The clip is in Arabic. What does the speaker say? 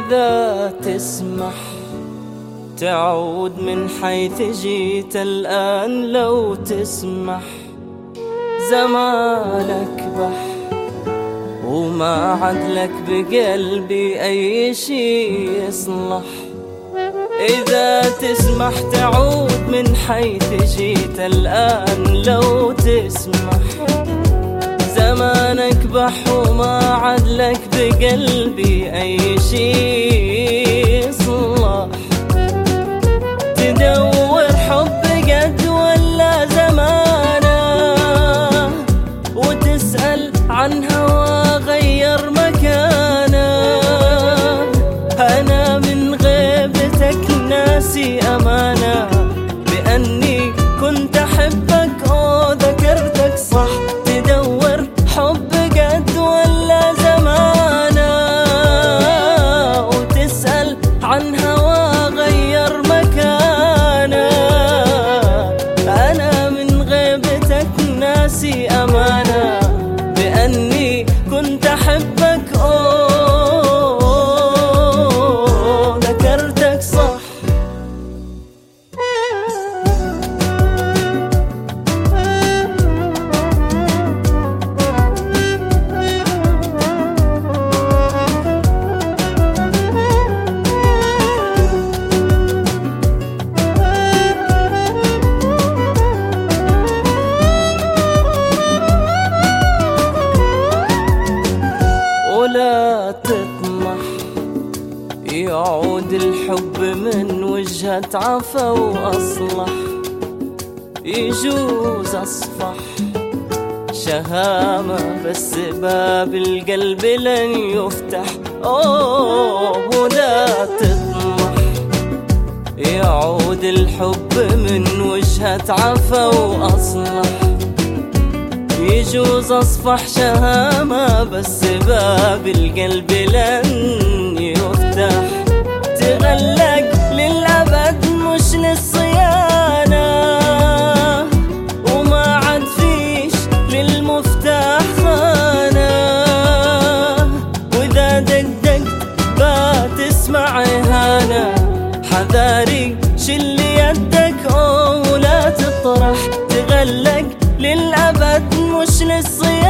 إذا تسمح تعود من حيث جيت الآن، لو تسمح زمانك بح وما عدلك بقلبي أي شي يصلح. إذا تسمح تعود من حيث جيت الآن، لو تسمح زمانك بح وما عدلك بقلبي أي شي يصلح. تدور حب قد ولا زمانه، وتسأل عن هوا غير مكانه. أنا من غيبتك ناسي أمانة بأني كنت أحبك وذكرتك صح. تدور حب قد ولا زمانه، وتسأل عن هوا غير مكانه. أنا من غيبتك ناسي أمانة بأني كنت أحبك ذكرتك صح. ولا تطمح يعود الحب من وجهة عفا وأصلح. يجوز أصفح شهامة بس باب القلب لن يفتح. ولا تطمح يعود الحب من وجهة عفا وأصلح. يجوز أصفح شهامة بس باب القلب لن يفتح. تغلق للأبد مش للصيانة، وما عاد فيش للمفتاح خانة. وإذا دقدقت بتسمع إهانة، حذاري شل يدك ولا تطرح. تغلق للأبد مش للصيانة،